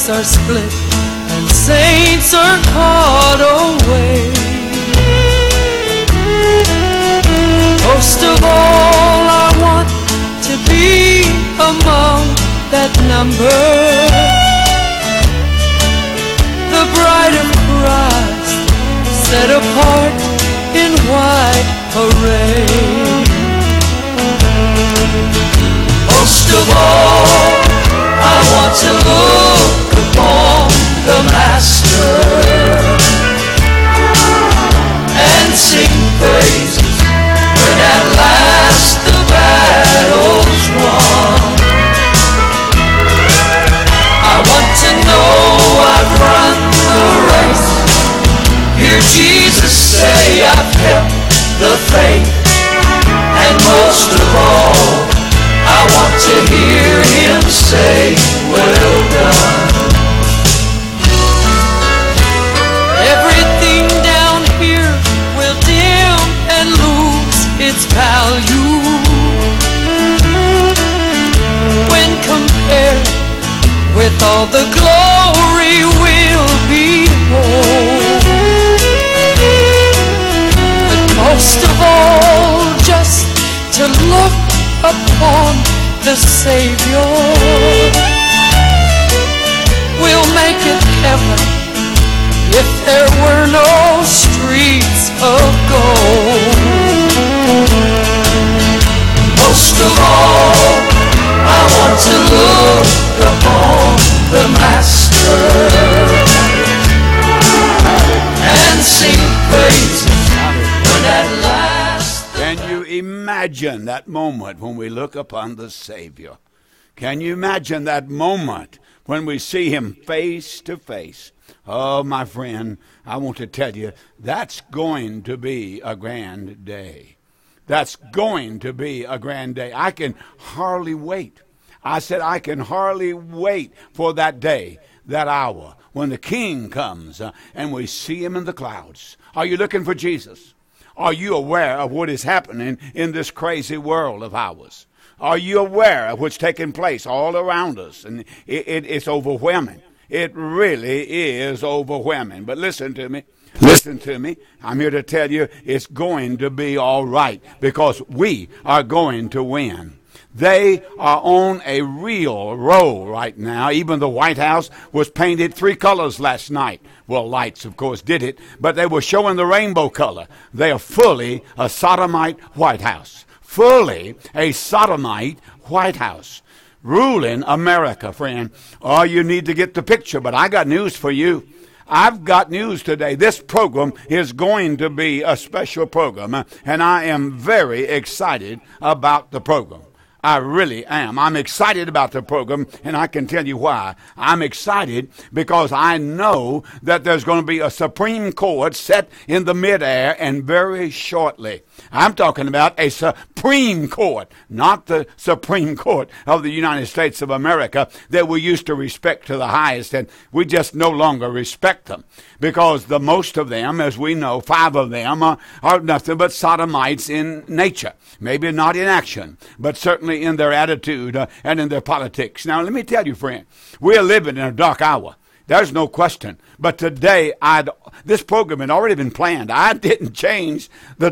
ranks are split and saints are caught away. Most of all, I want to be among that number, the bride of Christ, set apart in white array. Most of all, I want to look upon the Master and sing praises when at last the battle's won. I want to know I've run the race, hear Jesus say I've kept the faith, and most of all, I want to hear him say, well done. Everything down here will dim and lose its value when compared with all the glory we'll behold. But most of all, just to look upon the Savior will make it heaven if there were no streets of gold. Most of all, I want to look upon the Master and sing praises when at last. Can you imagine that moment when we look upon the Savior? Can you imagine that moment when we see him face to face? Oh, my friend, I want to tell you, that's going to be a grand day. That's going to be a grand day. I can hardly wait. I said I can hardly wait for that day, that hour, when the King comes and we see him in the clouds. Are you looking for Jesus? Are you aware of what is happening in this crazy world of ours? Are you aware of what's taking place all around us? And it's overwhelming. It really is overwhelming. But listen to me. Listen to me. I'm here to tell you it's going to be all right, because we are going to win. They are on a real roll right now. Even the White House was painted 3 colors last night. Well, lights, of course, did it, but they were showing the rainbow color. They are fully a sodomite White House. Fully a sodomite White House. Ruling America, friend. Oh, you need to get the picture, but I got news for you. I've got news today. This program is going to be a special program, and I am very excited about the program. I really am. I'm excited about the program, and I can tell you why. I'm excited because I know that there's going to be a Supreme Court set in the midair, and very shortly. I'm talking about a Supreme Court, not the Supreme Court of the United States of America that we used to respect to the highest, and we just no longer respect them because the most of them, as we know, 5 of them are nothing but sodomites in nature. Maybe not in action, but certainly in their attitude and in their politics. Now, let me tell you, friend, we're living in a dark hour. There's no question. But today, this program had already been planned. I didn't change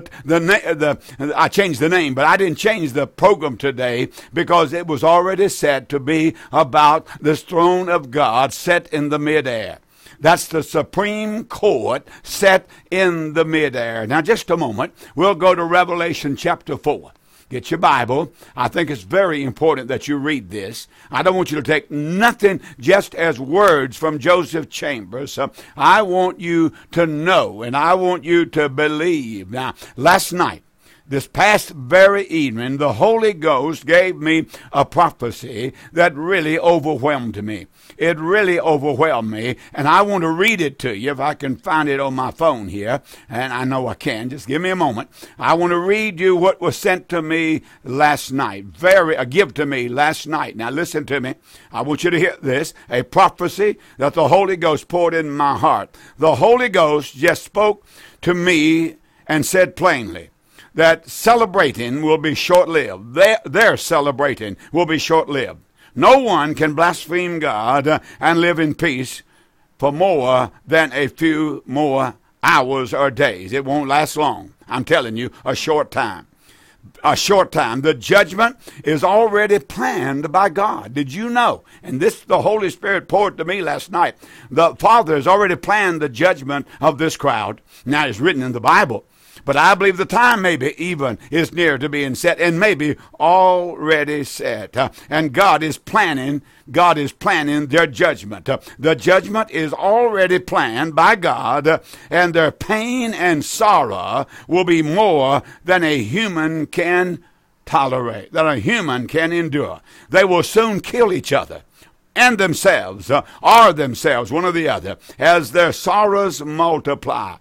I changed the name, but I didn't change the program today because it was already set to be about this throne of God set in the midair. That's the Supreme Court set in the midair. Now, just a moment. We'll go to Revelation chapter 4. Get your Bible. I think it's very important that you read this. I don't want you to take nothing just as words from Joseph Chambers. I want you to know, and I want you to believe. Now, last night, this past very evening, the Holy Ghost gave me a prophecy that really overwhelmed me. It really overwhelmed me, and I want to read it to you if I can find it on my phone here, and I know I can. Just give me a moment. I want to read you what was sent to me last night, give to me last night. Now listen to me. I want you to hear this, a prophecy that the Holy Ghost poured in my heart. The Holy Ghost just spoke to me and said plainly that celebrating will be short-lived. Their celebrating will be short-lived. No one can blaspheme God and live in peace for more than a few more hours or days. It won't last long. I'm telling you, a short time. A short time. The judgment is already planned by God. Did you know? And this, the Holy Spirit poured to me last night. The Father has already planned the judgment of this crowd. Now, it's written in the Bible. But I believe the time maybe even is near to being set, and maybe already set. And God is planning their judgment. The judgment is already planned by God, and their pain and sorrow will be more than a human can tolerate, than a human can endure. They will soon kill each other and themselves, one or the other, as their sorrows multiply.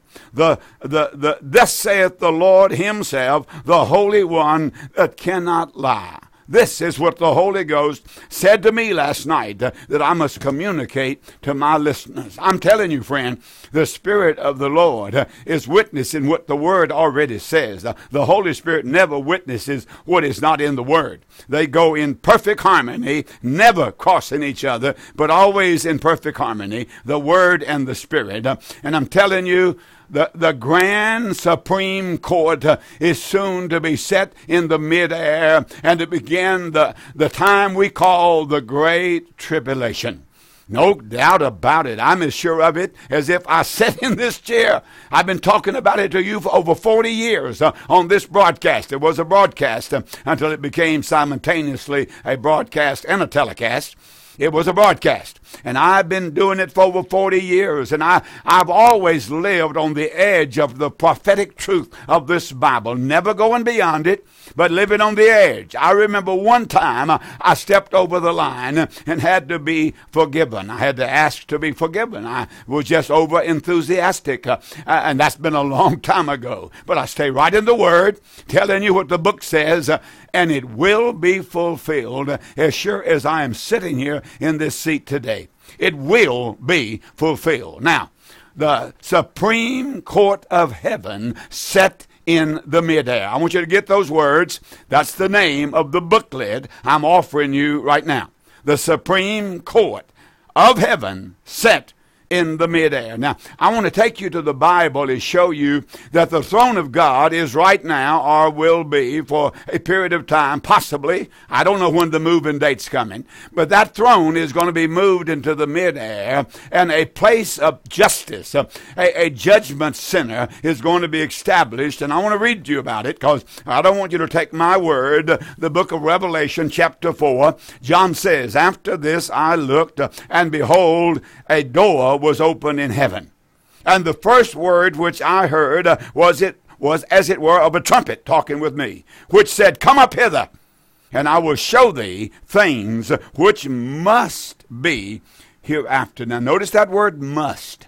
Thus saith the Lord himself, the Holy One that cannot lie. This is what the Holy Ghost said to me last night that I must communicate to my listeners. I'm telling you, friend, the Spirit of the Lord is witnessing what the Word already says. The Holy Spirit never witnesses what is not in the Word. They go in perfect harmony, never crossing each other, but always in perfect harmony, the Word and the Spirit. And I'm telling you, the grand supreme court is soon to be set in the midair, and to begin the time we call the Great Tribulation. No doubt about it. I'm as sure of it as if I sat in this chair. I've been talking about it to you for over 40 years on this broadcast. It was a broadcast until it became simultaneously a broadcast and a telecast. It was a broadcast. And I've been doing it for over 40 years. And I've always lived on the edge of the prophetic truth of this Bible, never going beyond it, but living on the edge. I remember one time I stepped over the line and had to be forgiven. I had to ask to be forgiven. I was just over enthusiastic. And that's been a long time ago. But I stay right in the Word, telling you what the book says, and it will be fulfilled as sure as I am sitting here in this seat today. It will be fulfilled. Now, the Supreme Court of Heaven set in the midair. I want you to get those words. That's the name of the booklet I'm offering you right now. The Supreme Court of Heaven set in the midair. Now, I want to take you to the Bible and show you that the throne of God is right now, or will be for a period of time, possibly. I don't know when the moving date's coming, but that throne is going to be moved into the midair, and a place of justice, a judgment center is going to be established. And I want to read to you about it, because I don't want you to take my word. The book of Revelation, chapter 4, John says, "After this I looked, and behold, a door was open in heaven. And the first word which I heard was as it were of a trumpet talking with me, which said, Come up hither, and I will show thee things which must be hereafter." Now notice that word must,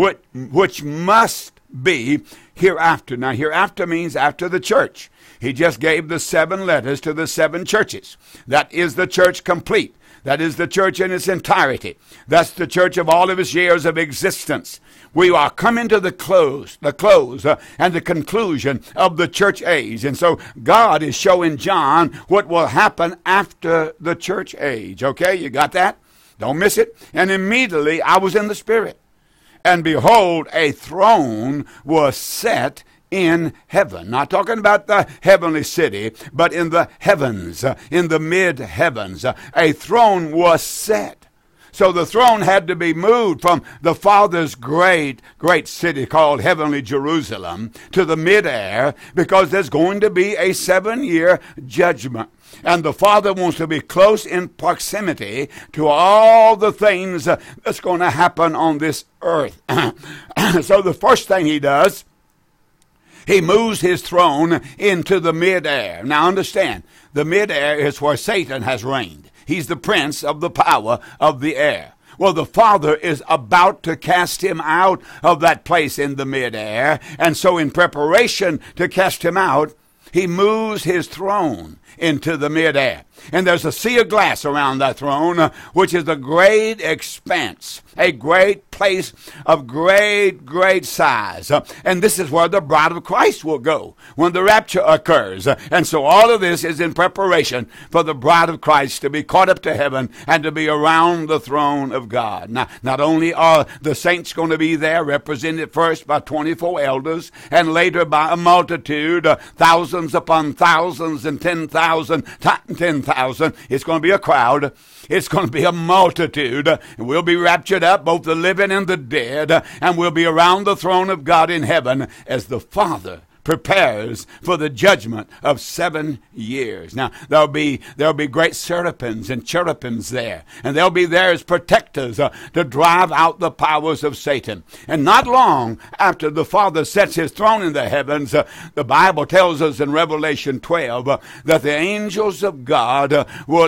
which must be hereafter. Now hereafter means after the church. He just gave the 7 letters to the 7 churches. That is the church complete. That is the church in its entirety. That's the church of all of its years of existence. We are coming to the close and the conclusion of the church age. And so God is showing John what will happen after the church age. Okay, you got that? Don't miss it. And immediately I was in the Spirit. And behold, a throne was set in heaven. Not talking about the heavenly city, but in the heavens, in the mid-heavens. A throne was set. So the throne had to be moved from the Father's great city called Heavenly Jerusalem to the midair, because there's going to be a 7-year judgment. And the Father wants to be close in proximity to all the things that's going to happen on this earth. So the first thing he does, he moves his throne into the midair. Now understand, the midair is where Satan has reigned. He's the prince of the power of the air. Well, the Father is about to cast him out of that place in the midair. And so in preparation to cast him out, he moves his throne into the midair. And there's a sea of glass around that throne, which is a great expanse, a great place of great size. And this is where the bride of Christ will go when the rapture occurs. And so all of this is in preparation for the bride of Christ to be caught up to heaven and to be around the throne of God. Now, not only are the saints going to be there, represented first by 24 elders, and later by a multitude, thousands upon thousands, and 10,000 times 10,000. It's going to be a crowd. It's going to be a multitude. And we'll be raptured up, both the living and the dead, and we'll be around the throne of God in heaven as the Father prepares for the judgment of 7 years. Now, there'll be great seraphims and cherubims there, and they'll be there as protectors to drive out the powers of Satan. And not long after the Father sets his throne in the heavens, the Bible tells us in Revelation 12 that the angels of God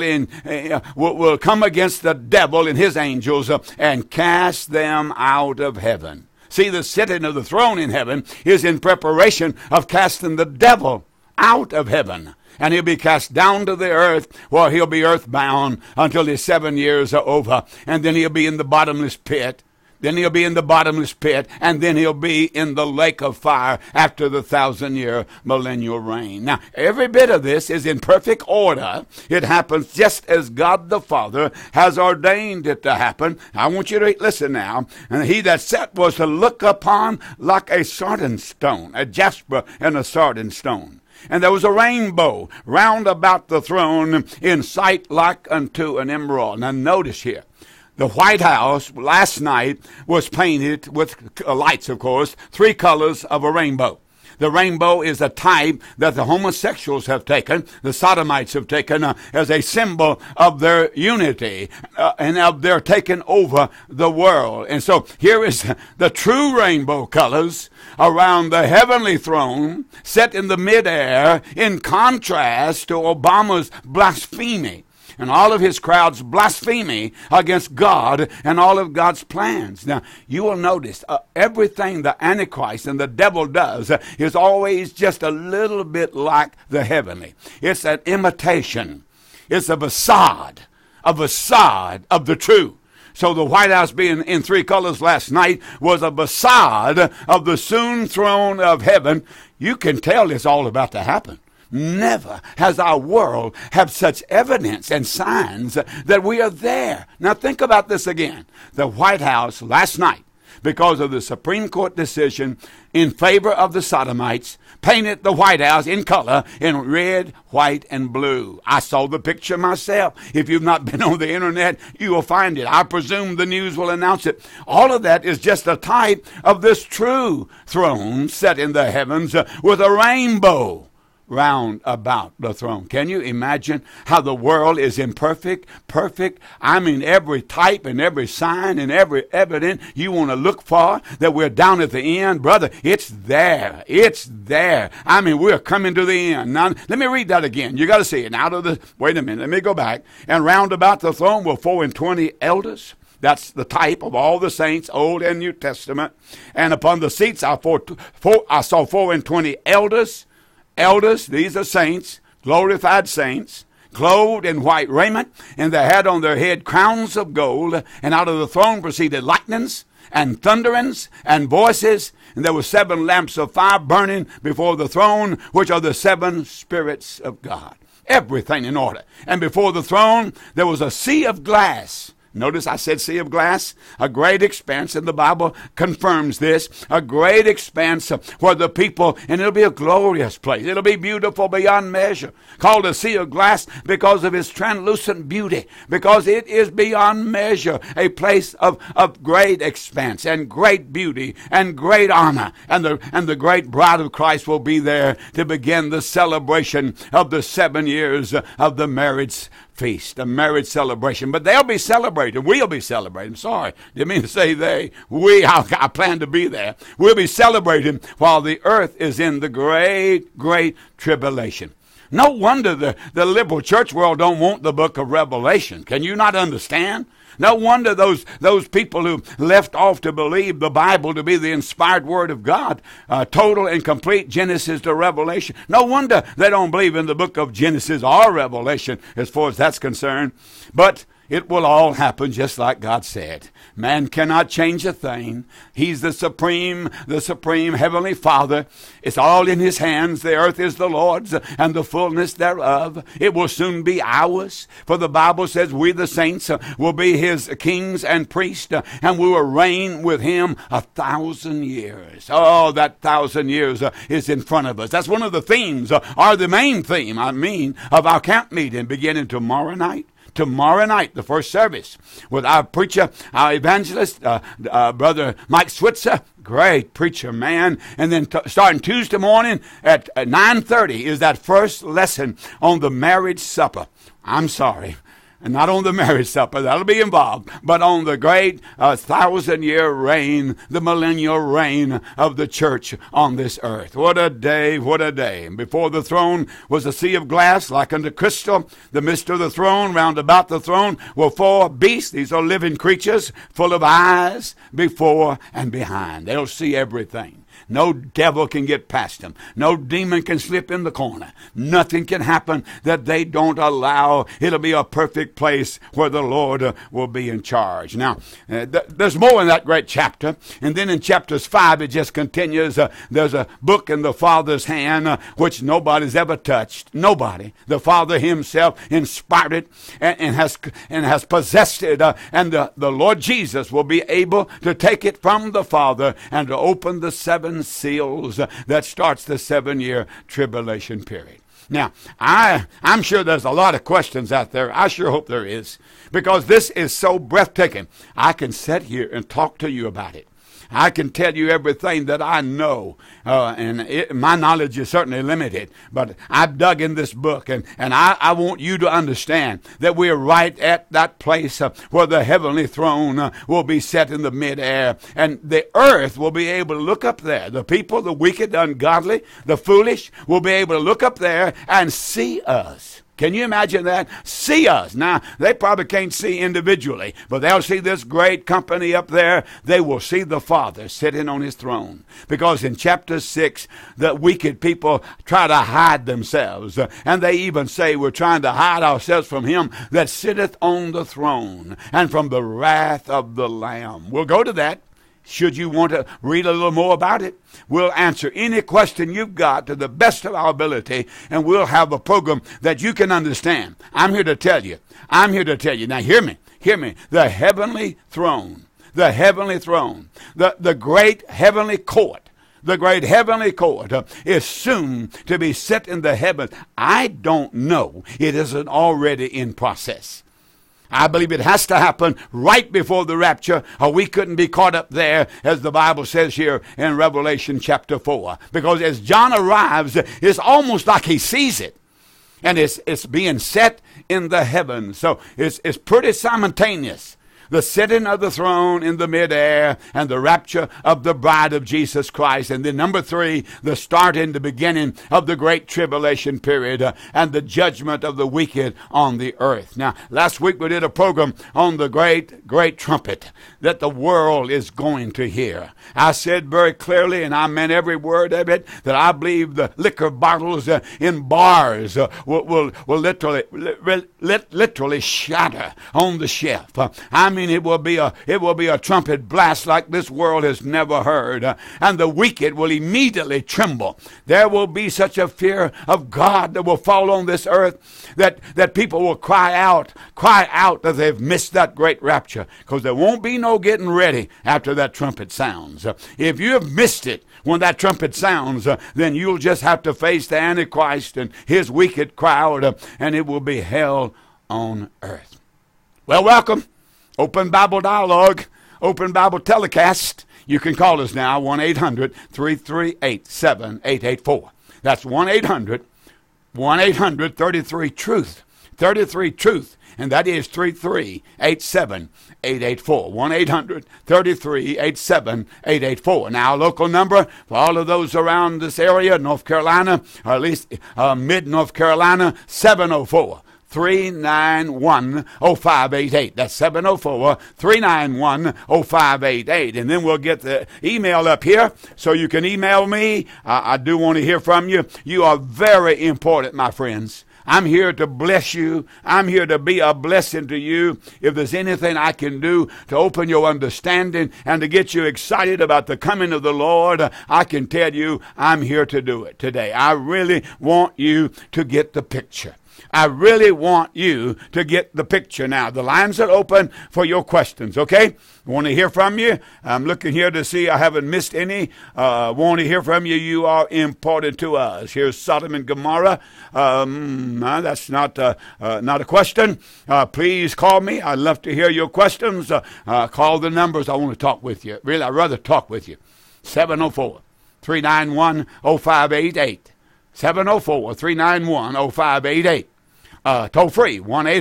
will come against the devil and his angels and cast them out of heaven. See, the sitting of the throne in heaven is in preparation of casting the devil out of heaven. And he'll be cast down to the earth, where he'll be earthbound until his 7 years are over. And then he'll be in the bottomless pit. Then he'll be in the bottomless pit, and then he'll be in the lake of fire after the 1,000-year millennial reign. Now, every bit of this is in perfect order. It happens just as God the Father has ordained it to happen. I want you to listen now. And he that sat was to look upon like a sardine stone, a jasper and a sardine stone. And there was a rainbow round about the throne in sight like unto an emerald. Now, notice here. The White House last night was painted with lights, of course, 3 colors of a rainbow. The rainbow is a type that the homosexuals have taken, the sodomites have taken as a symbol of their unity and of their taking over the world. And so here is the true rainbow colors around the heavenly throne set in the midair in contrast to Obama's blasphemy and all of his crowd's blasphemy against God and all of God's plans. Now, you will notice everything the Antichrist and the devil does is always just a little bit like the heavenly. It's an imitation. It's a facade of the true. So the White House being in 3 colors last night was a facade of the soon throne of heaven. You can tell it's all about to happen. Never has our world had such evidence and signs that we are there. Now think about this again. The White House last night, because of the Supreme Court decision in favor of the sodomites, painted the White House in color in red, white, and blue. I saw the picture myself. If you've not been on the internet, you will find it. I presume the news will announce it. All of that is just a type of this true throne set in the heavens with a rainbow round about the throne. Can you imagine how the world is imperfect, perfect? I mean, every type and every sign and every evidence you want to look for, that we're down at the end, brother, it's there. It's there. I mean, we're coming to the end. Now, let me read that again. You got to see it. Wait a minute. Let me go back. And round about the throne were 24 elders. That's the type of all the saints, Old and New Testament. And upon the seats I saw 24 elders. Elders, these are saints, glorified saints, clothed in white raiment, and they had on their head crowns of gold, and out of the throne proceeded lightnings and thunderings and voices, and there were 7 lamps of fire burning before the throne, which are the 7 spirits of God. Everything in order. And before the throne there was a sea of glass. Notice I said sea of glass, a great expanse, and the Bible confirms this, a great expanse where the people, and it'll be a glorious place. It'll be beautiful beyond measure, called a sea of glass because of its translucent beauty, because it is beyond measure, a place of great expanse and great beauty and great honor. And the great bride of Christ will be there to begin the celebration of the 7 years of the marriage feast, a marriage celebration. But they'll be celebrating. We'll be celebrating. Sorry, didn't mean to say they. I plan to be there. We'll be celebrating while the earth is in the great tribulation. No wonder the liberal church world don't want the book of Revelation. Can you not understand? No wonder those people who left off to believe the Bible to be the inspired Word of God, total and complete Genesis to Revelation. No wonder they don't believe in the book of Genesis or Revelation as far as that's concerned. But it will all happen just like God said. Man cannot change a thing. He's the supreme Heavenly Father. It's all in His hands. The earth is the Lord's and the fullness thereof. It will soon be ours. For the Bible says we the saints will be His kings and priests, and we will reign with Him 1,000 years. Oh, that 1,000 years is in front of us. That's one of the themes, or the main theme, of our camp meeting beginning tomorrow night. Tomorrow night, the first service, with our preacher, our evangelist, Brother Mike Switzer. Great preacher, man. And then starting Tuesday morning at 9:30 is that first lesson on the marriage supper. I'm sorry. And not on the marriage supper, that'll be involved, but on the great 1,000-year reign, the millennial reign of the church on this earth. What a day, what a day. And before the throne was a sea of glass like unto crystal. The midst of the throne, round about the throne, were 4 beasts. These are living creatures, full of eyes before and behind. They'll see everything. No devil can get past them. No demon can slip in the corner. Nothing can happen that they don't allow. It'll be a perfect place where the Lord will be in charge. Now, there's more in that great chapter. And then in chapters 5, it just continues. There's a book in the Father's hand which nobody's ever touched. Nobody. The Father Himself inspired it and has possessed it. And the Lord Jesus will be able to take it from the Father and to open the 7 seals that starts the 7-year tribulation period. Now, I'm sure there's a lot of questions out there. I sure hope there is, because this is so breathtaking. I can sit here and talk to you about it. I can tell you everything that I know, my knowledge is certainly limited, but I've dug in this book, and I want you to understand that we're right at that place where the heavenly throne will be set in the midair, and the earth will be able to look up there. The people, the wicked, the ungodly, the foolish, will be able to look up there and see us. Can you imagine that? See us. Now, they probably can't see individually, but they'll see this great company up there. They will see the Father sitting on His throne. Because in chapter 6, the wicked people try to hide themselves. And they even say we're trying to hide ourselves from Him that sitteth on the throne and from the wrath of the Lamb. We'll go to that. Should you want to read a little more about it, we'll answer any question you've got to the best of our ability, and we'll have a program that you can understand. I'm here to tell you. Now hear me. The heavenly throne, the great heavenly court, is soon to be set in the heavens. I don't know it isn't already in process. I believe it has to happen right before the rapture, or we couldn't be caught up there, as the Bible says here in Revelation chapter 4. Because as John arrives, it's almost like he sees it. And it's being set in the heavens. So it's pretty simultaneous. The sitting of the throne in the midair, and the rapture of the bride of Jesus Christ. And then number 3, the start and the beginning of the great tribulation period, and the judgment of the wicked on the earth. Now, last week we did a program on the great trumpet that the world is going to hear. I said very clearly, and I meant every word of it, that I believe the liquor bottles in bars will literally shatter on the shelf. I mean, it will be a trumpet blast like this world has never heard, and the wicked will immediately tremble. There will be such a fear of God that will fall on this earth that people will cry out that they've missed that great rapture, because there won't be no getting ready after that trumpet sounds. If you have missed it when that trumpet sounds, then you'll just have to face the Antichrist and his wicked crowd, and it will be hell on earth. Well, welcome. Open Bible Dialogue, Open Bible Telecast. You can call us now, 1-800-338-7884. That's 1-800-33-TRUTH. 33-TRUTH. And that is 3387-884. 1-800-3387-884. Now, local number for all of those around this area, North Carolina, or at least mid-North Carolina, 704. 704-391-0588. That's 704-391-0588. And then we'll get the email up here so you can email me. I do want to hear from you. You are very important, my friends. I'm here to bless you. I'm here to be a blessing to you. If there's anything I can do to open your understanding and to get you excited about the coming of the Lord, I can tell you I'm here to do it today. I really want you to get the picture. I really want you to get the picture now. The lines are open for your questions, okay? I want to hear from you. I'm looking here to see I haven't missed any. Want to hear from you. You are important to us. Here's Sodom and Gomorrah. That's not a question. Please call me. I'd love to hear your questions. Call the numbers. I want to talk with you. Really, I'd rather talk with you. 704-391-0588. 704-391-0588. Toll free,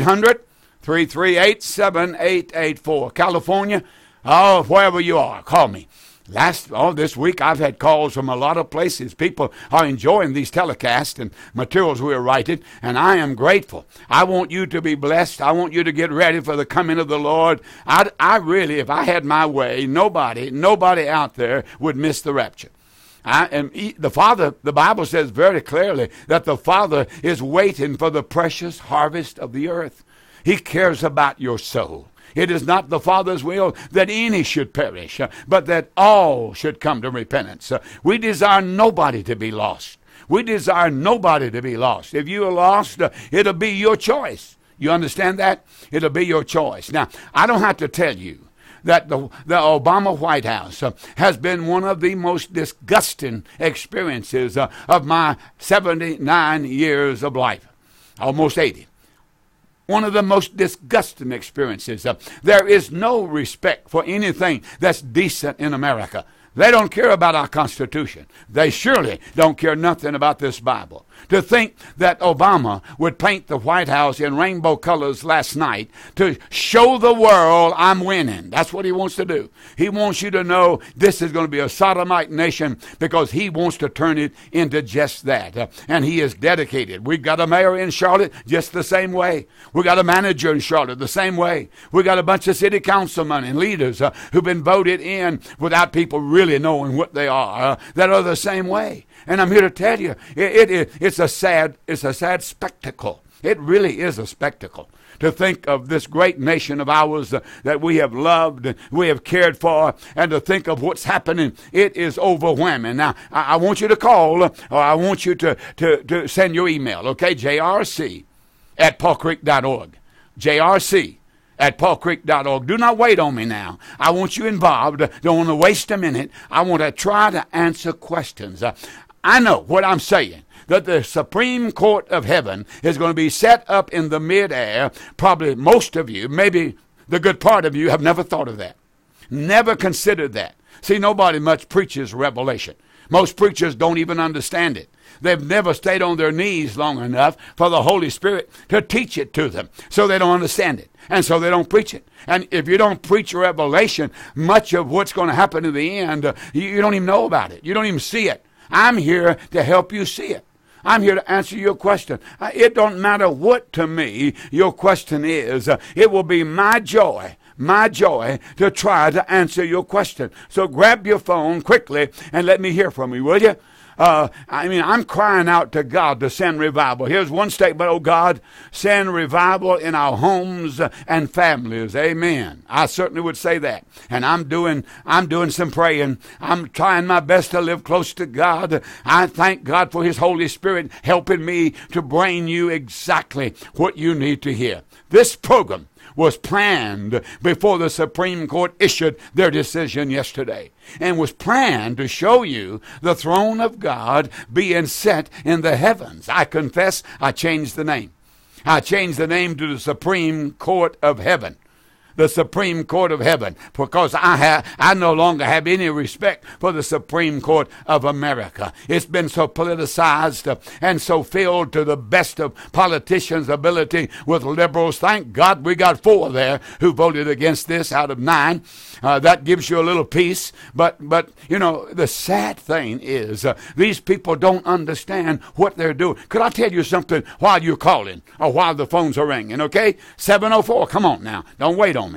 1-800-338-7884. California, wherever you are, call me. This week I've had calls from a lot of places. People are enjoying these telecasts and materials we're writing, and I am grateful. I want you to be blessed. I want you to get ready for the coming of the Lord. I really, if I had my way, nobody out there would miss the rapture. The Father, the Bible says very clearly that the Father is waiting for the precious harvest of the earth. He cares about your soul. It is not the Father's will that any should perish, but that all should come to repentance. We desire nobody to be lost. We desire nobody to be lost. If you are lost, it'll be your choice. You understand that? It'll be your choice. Now, I don't have to tell you that the Obama White House has been one of the most disgusting experiences of my 79 years of life, almost 80. One of the most disgusting experiences. There is no respect for anything that's decent in America. They don't care about our Constitution. They surely don't care nothing about this Bible. To think that Obama would paint the White House in rainbow colors last night to show the world I'm winning. That's what he wants to do. He wants you to know this is going to be a sodomite nation because he wants to turn it into just that. And he is dedicated. We've got a mayor in Charlotte just the same way. We've got a manager in Charlotte the same way. We've got a bunch of city councilmen and leaders who've been voted in without people really knowing what they are, that are the same way. And I'm here to tell you, it's a sad spectacle. It really is a spectacle to think of this great nation of ours that we have loved and we have cared for, and to think of what's happening. It is overwhelming. Now, I want you to call, or I want you to send your email, okay? jrc@paulcreek.org. jrc@paulcreek.org. Do not wait on me now. I want you involved. Don't want to waste a minute. I want to try to answer questions. I know what I'm saying, that the Supreme Court of Heaven is going to be set up in the midair. Probably most of you, maybe the good part of you, have never thought of that. Never considered that. See, nobody much preaches Revelation. Most preachers don't even understand it. They've never stayed on their knees long enough for the Holy Spirit to teach it to them. So they don't understand it. And so they don't preach it. And if you don't preach Revelation, much of what's going to happen in the end, you don't even know about it. You don't even see it. I'm here to help you see it. I'm here to answer your question. It don't matter what to me your question is. It will be my joy to try to answer your question. So grab your phone quickly and let me hear from you, will you? I'm crying out to God to send revival. Here's one statement: oh God, send revival in our homes and families. Amen. I certainly would say that. And I'm doing some praying. I'm trying my best to live close to God. I thank God for His Holy Spirit helping me to bring you exactly what you need to hear. This program was planned before the Supreme Court issued their decision yesterday, and was planned to show you the throne of God being set in the heavens. I confess I changed the name. I changed the name to the Supreme Court of Heaven. the Supreme Court of Heaven, because I no longer have any respect for the Supreme Court of America. It's been so politicized and so filled to the best of politicians' ability with liberals. Thank God we got 4 there who voted against this out of 9. That gives you a little peace. But you know, the sad thing is these people don't understand what they're doing. Could I tell you something while you're calling or while the phones are ringing, okay? 704, come on now. Don't wait on me.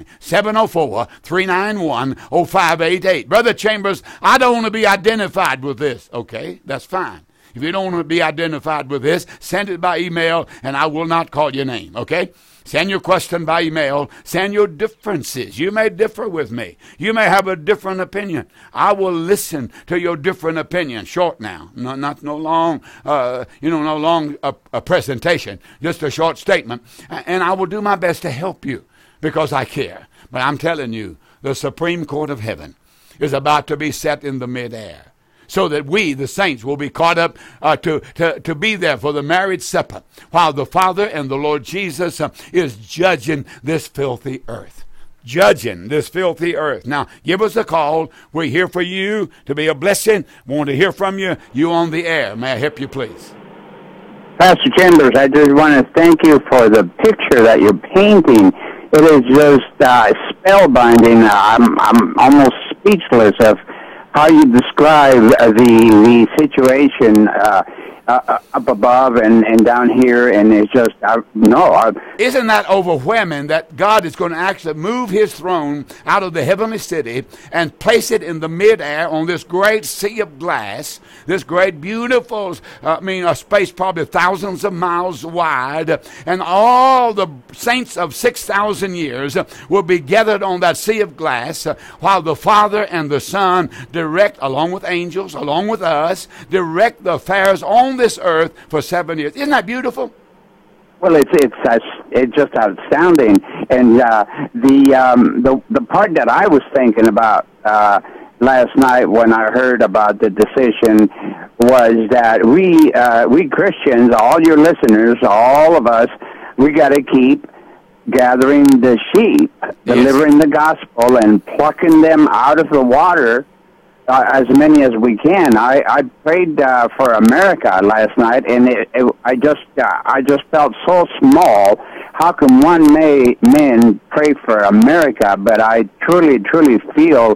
704-391-0588. Brother Chambers, I don't want to be identified with this. Okay, that's fine. If you don't want to be identified with this, send it by email and I will not call your name, okay? Send your question by email. Send your differences. You may differ with me. You may have a different opinion. I will listen to your different opinion. Short now. No long, no long presentation. Just a short statement. And I will do my best to help you because I care. But I'm telling you, the Supreme Court of Heaven is about to be set in the midair, so that we, the saints, will be caught up to be there for the marriage supper, while the Father and the Lord Jesus is judging this filthy earth. Judging this filthy earth. Now, give us a call. We're here for you to be a blessing. Want to hear from you. You on the air. May I help you, please? Pastor Chambers, I just want to thank you for the picture that you're painting. It is just spellbinding. I'm almost speechless of how you describe the situation up above and down here, and it's just, Isn't that overwhelming that God is going to actually move his throne out of the heavenly city and place it in the midair on this great sea of glass, this great beautiful, a space probably thousands of miles wide, and all the saints of 6,000 years will be gathered on that sea of glass, while the Father and the Son direct, along with angels, along with us, direct the affairs on this earth for 7 years. Isn't that beautiful? Well, it's just outstanding, and the part that I was thinking about last night when I heard about the decision was that we Christians, all your listeners, all of us, we got to keep gathering the sheep, delivering the gospel, and plucking them out of the water. As many as we can. I prayed for America last night, and I just felt so small. How can one man pray for America? But I truly feel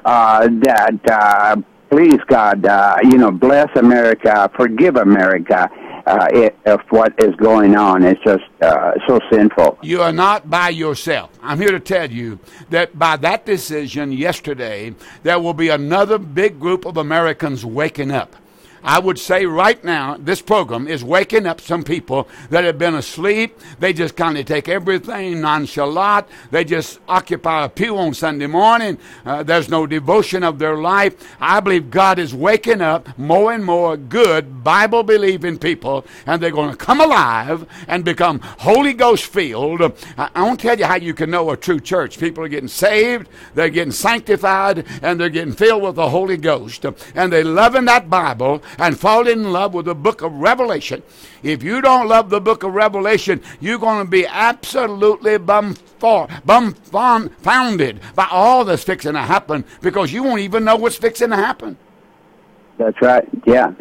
that please God, bless America, forgive America. Of what is going on. It's just so sinful. You are not by yourself. I'm here to tell you that by that decision yesterday, there will be another big group of Americans waking up. I would say right now, this program is waking up some people that have been asleep. They just kind of take everything nonchalant. They just occupy a pew on Sunday morning. There's no devotion of their life. I believe God is waking up more and more good, Bible-believing people, and they're going to come alive and become Holy Ghost-filled. I won't tell you how you can know a true church. People are getting saved, they're getting sanctified, and they're getting filled with the Holy Ghost. And they're loving that Bible and fall in love with the book of Revelation. If you don't love the book of Revelation, you're going to be absolutely dumbfounded by all that's fixing to happen, because you won't even know what's fixing to happen. That's right. Yeah.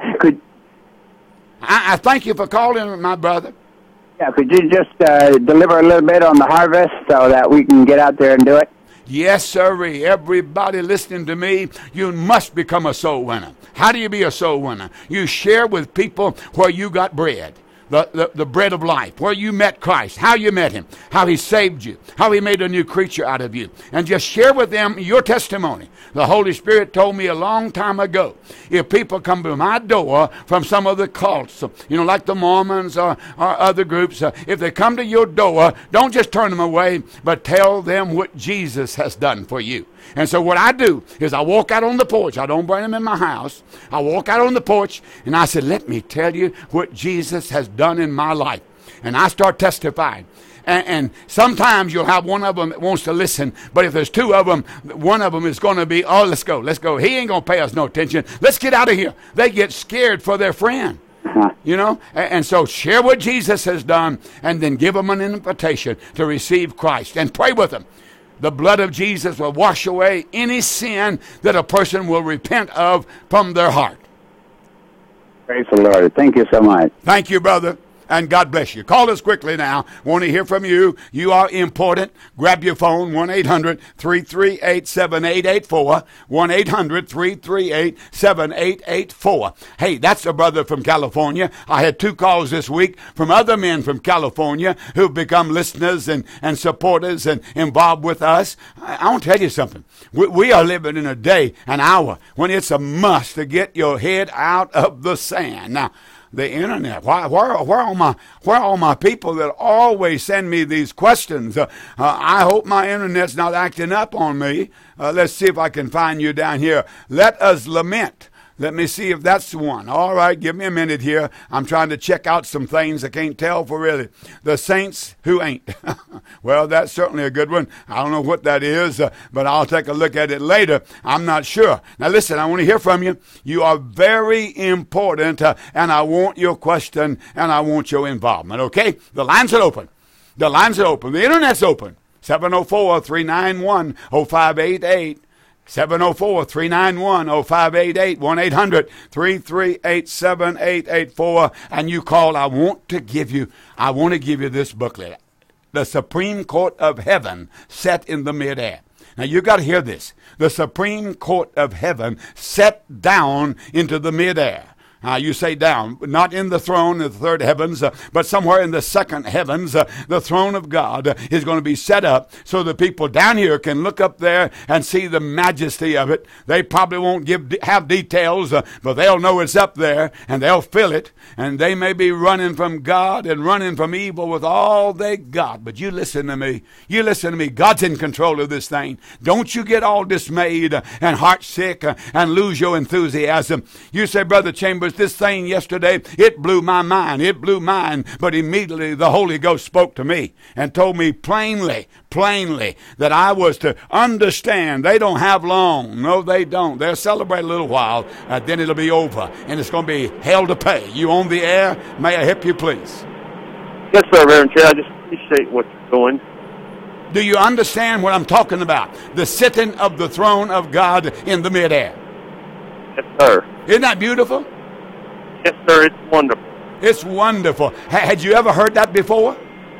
I thank you for calling, my brother. Yeah. Could you just deliver a little bit on the harvest so that we can get out there and do it? Yes, sir. Everybody listening to me, you must become a soul winner. How do you be a soul winner? You share with people where you got bread. The bread of life, where you met Christ, how you met him, how he saved you, how he made a new creature out of you, and just share with them your testimony. The Holy Spirit told me a long time ago, if people come to my door from some of the cults, like the Mormons or other groups, if they come to your door, don't just turn them away, but tell them what Jesus has done for you. And so what I do is I walk out on the porch. I don't bring them in my house. I walk out on the porch, and I said, let me tell you what Jesus has done in my life. And I start testifying. And sometimes you'll have one of them that wants to listen, but if there's two of them, one of them is going to be, oh, let's go. He ain't going to pay us no attention. Let's get out of here. They get scared for their friend. And so share what Jesus has done, and then give them an invitation to receive Christ, and pray with them. The blood of Jesus will wash away any sin that a person will repent of from their heart. Praise the Lord. Thank you so much. Thank you, brother. And God bless you. Call us quickly now. Want to hear from you. You are important. Grab your phone, 1-800-338-7884. 1-800-338-7884. Hey, that's a brother from California. I had 2 calls this week from other men from California who've become listeners and supporters and involved with us. I want to tell you something. We are living in a day, an hour, when it's a must to get your head out of the sand. Now, the internet. Where are all my people that always send me these questions? I hope my internet's not acting up on me. Let's see if I can find you down here. Let us lament. Let me see if that's the one. All right, give me a minute here. I'm trying to check out some things I can't tell for really. The saints who ain't. Well, that's certainly a good one. I don't know what that is, but I'll take a look at it later. I'm not sure. Now, listen, I want to hear from you. You are very important, and I want your question, and I want your involvement, okay? The lines are open. The lines are open. The internet's open. 704-391-0588. 704-391-0588, 1-800-338-7884, and you call. I want to give you this booklet, The Supreme Court of Heaven Set in the Midair. Now, you got to hear this. The Supreme Court of Heaven set down into the midair. You say down, not in the throne of the third heavens, but somewhere in the second heavens. The throne of God is going to be set up so the people down here can look up there and see the majesty of it. They probably won't have details, but they'll know it's up there, and they'll feel it, and they may be running from God and running from evil with all they got. But you listen to me. You listen to me. God's in control of this thing. Don't you get all dismayed and heart sick and lose your enthusiasm. You say, Brother Chambers, this thing yesterday, it blew my mind. It blew mine. But immediately the Holy Ghost spoke to me and told me plainly that I was to understand they don't have long. No, they don't. They'll celebrate a little while, then it'll be over, and it's going to be hell to pay. You on the air? May I help you, please? Yes, sir, Reverend Chair. I just appreciate what you're doing. Do you understand what I'm talking about? The sitting of the throne of God in the midair. Yes, sir. Isn't that beautiful? Yes, sir. It's wonderful. It's wonderful. Had you ever heard that before?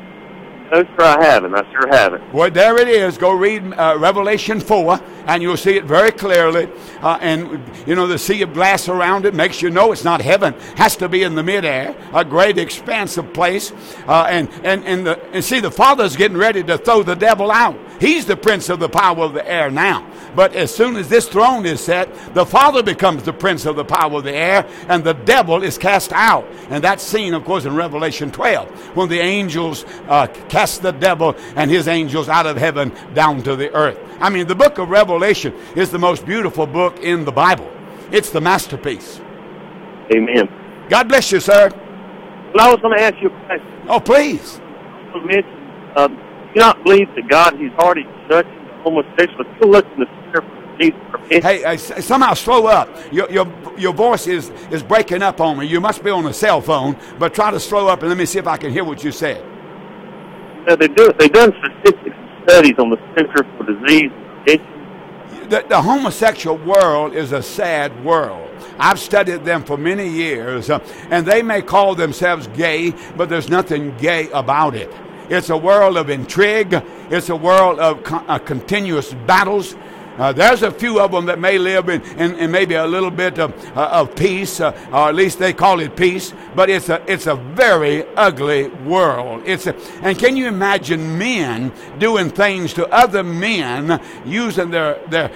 No, sir, I haven't. I sure haven't. Well, there it is. Go read Revelation 4, and you'll see it very clearly. And, you know, the sea of glass around it makes you know it's not heaven. Has to be in the midair, a great expansive place. And see, the Father's getting ready to throw the devil out. He's the prince of the power of the air now. But as soon as this throne is set, the Father becomes the prince of the power of the air, and the devil is cast out. And that's seen, of course, in Revelation 12, when the angels cast the devil and his angels out of heaven down to the earth. I mean, the book of Revelation is the most beautiful book in the Bible. It's the masterpiece. Amen. God bless you, sir. Well, I was going to ask you a question. Oh, please. I was mentioning, do you not believe that God, He's already judging the homosexual? If you look in the Scripture for Jesus. Hey, somehow slow up. Your voice is breaking up on me. You must be on a cell phone, but try to slow up and let me see if I can hear what you said. They've done statistics and studies on the Center for Disease and Addiction. The homosexual world is a sad world. I've studied them for many years, and they may call themselves gay, but there's nothing gay about it. It's a world of intrigue. It's a world of continuous battles. There's a few of them that may live in maybe a little bit of peace, or at least they call it peace. But it's a very ugly world. And can you imagine men doing things to other men using their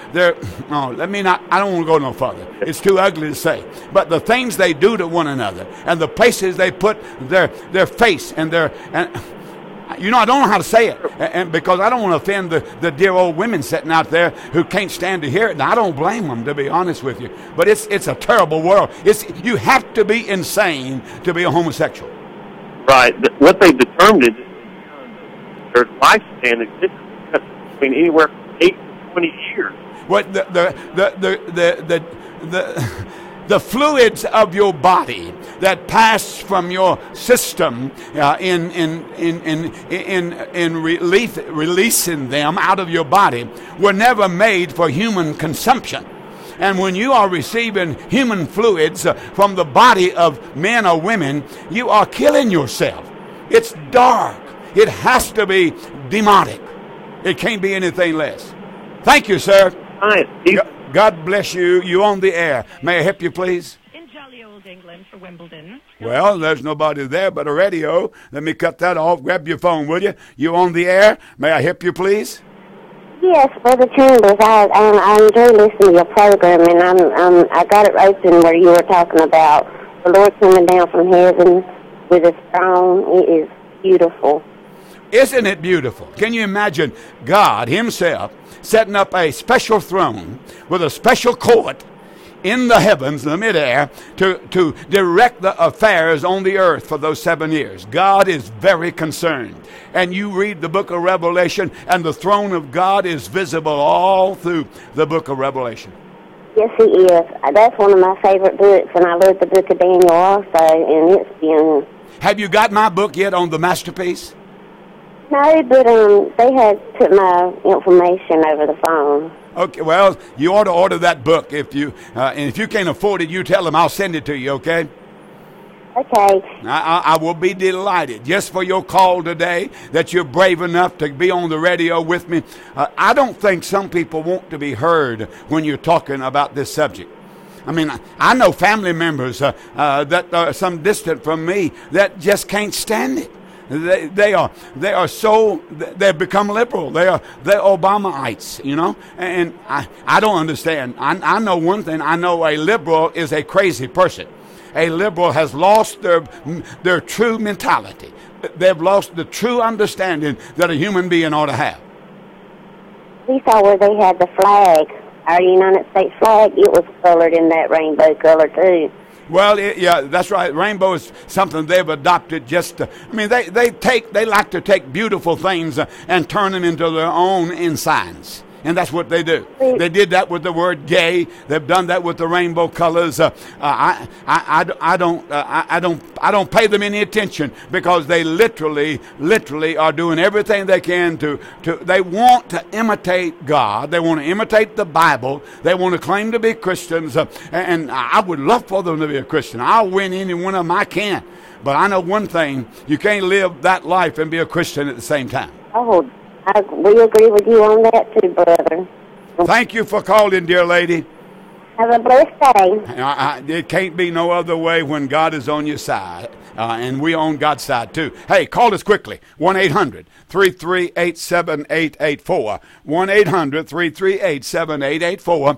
oh, let me not. I don't want to go no further. It's too ugly to say. But the things they do to one another and the places they put their face and you know, I don't know how to say it, and because I don't want to offend the dear old women sitting out there who can't stand to hear it. And I don't blame them, to be honest with you. But it's a terrible world. You have to be insane to be a homosexual. Right. What they've determined is their lifespan exists between anywhere from 8 to 20 years. What the fluids of your body, that pass from your system releasing them out of your body were never made for human consumption. And when you are receiving human fluids from the body of men or women, you are killing yourself. It's dark. It has to be demonic. It can't be anything less. Thank you, sir. Hi. God bless you. You on the air. May I help you, please? In jolly old England for Wimbledon. Well, there's nobody there but a radio. Let me cut that off. Grab your phone, will you? You on the air? May I help you, please? Yes, Brother Chambers, I enjoy listening to your program, and I got it open where you were talking about the Lord coming down from heaven with His throne. It is beautiful. Isn't it beautiful? Can you imagine God Himself setting up a special throne with a special court in the heavens, in the midair, to direct the affairs on the earth for those 7 years? God is very concerned. And you read the book of Revelation, and the throne of God is visible all through the book of Revelation. Yes, He is. That's one of my favorite books, and I read the book of Daniel also, and it's been... Have you got my book yet on the masterpiece? No, but they had put my information over the phone. Okay, well, you ought to order that book. And if you can't afford it, you tell them I'll send it to you, okay? Okay. I will be delighted just for your call today, that you're brave enough to be on the radio with me. I don't think some people want to be heard when you're talking about this subject. I mean, I know family members that are some distant from me that just can't stand it. They've become liberal. They're Obamaites, you know. And I don't understand. I know one thing. I know a liberal is a crazy person. A liberal has lost their true mentality. They've lost the true understanding that a human being ought to have. We saw where they had the flag, our United States flag. It was colored in that rainbow color too. Well, yeah, that's right. Rainbow is something they've adopted. They like to take beautiful things and turn them into their own ensigns. And that's what they do. They did that with the word gay. They've done that with the rainbow colors. I don't pay them any attention, because they literally are doing everything they can to. They want to imitate God. They want to imitate the Bible. They want to claim to be Christians. And I would love for them to be a Christian. I'll win any one of them I can. But I know one thing: you can't live that life and be a Christian at the same time. Oh. We agree with you on that too, brother. Thank you for calling, dear lady. Have a blessed day. It can't be no other way when God is on your side, and we on God's side too. Hey, call us quickly. 1-800-338-7884. 1-800-338-7884.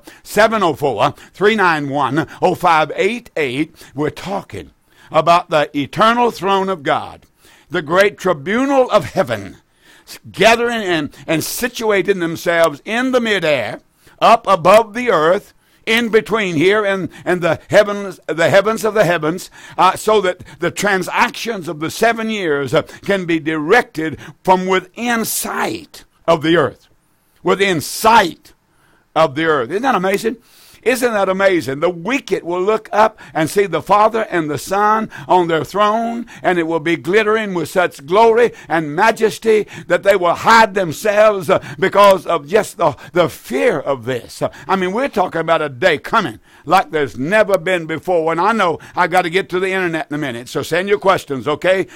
704-391-0588. We're talking about the eternal throne of God, the great tribunal of heaven, gathering and situating themselves in the midair, up above the earth, in between here and the heavens of the heavens, so that the transactions of the 7 years can be directed from within sight of the earth. Within sight of the earth. Isn't that amazing? Isn't that amazing? The wicked will look up and see the Father and the Son on their throne, and it will be glittering with such glory and majesty that they will hide themselves because of just the fear of this. I mean, we're talking about a day coming like there's never been before. And I know I got to get to the internet in a minute, so send your questions, okay?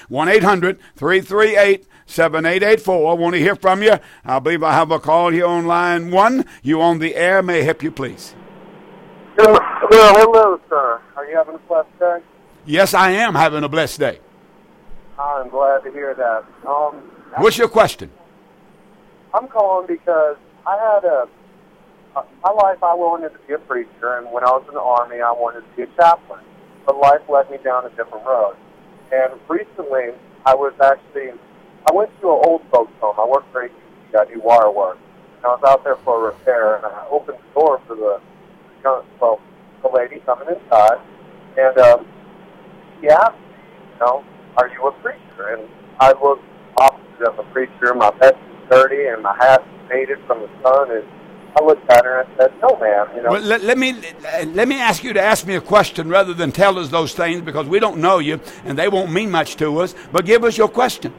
1-800-338-7884. I want to hear from you. I believe I have a call here on line 1. You on the air. May I help you, please? Hello, sir. Are you having a blessed day? Yes, I am having a blessed day. I'm glad to hear that. What's your question? I'm calling because I had my life, I wanted to be a preacher, and when I was in the Army, I wanted to be a chaplain. But life led me down a different road. And recently, I went to an old folks' home. I worked for AT&T. I do wire work. And I was out there for a repair, and I opened the door for the lady coming inside, and she asked me, are you a preacher? And I looked opposite of a preacher. My vest is dirty, and my hat's faded from the sun. And I looked at her and I said, no, ma'am. You know. Well, let me ask you to ask me a question rather than tell us those things, because we don't know you and they won't mean much to us. But give us your question.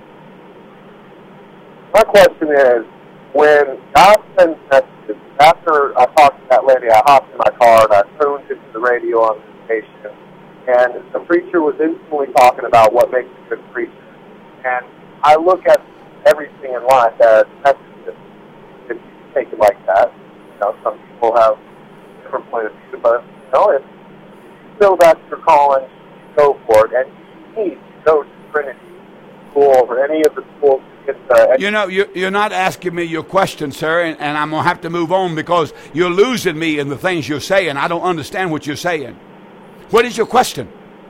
My question is, when God sends messages, after I talked to that lady, I hopped in my car and I tuned into the radio on the station, and the preacher was instantly talking about what makes a good preacher. And I look at everything in life as messages. If you take it like that, you know, some people have a different point of view, but you know, if you feel that's your calling, go for it, and you need to go to Trinity School or any of the schools. You know, you're not asking me your question, sir, and I'm going to have to move on because you're losing me in the things you're saying. I don't understand what you're saying. What is your question?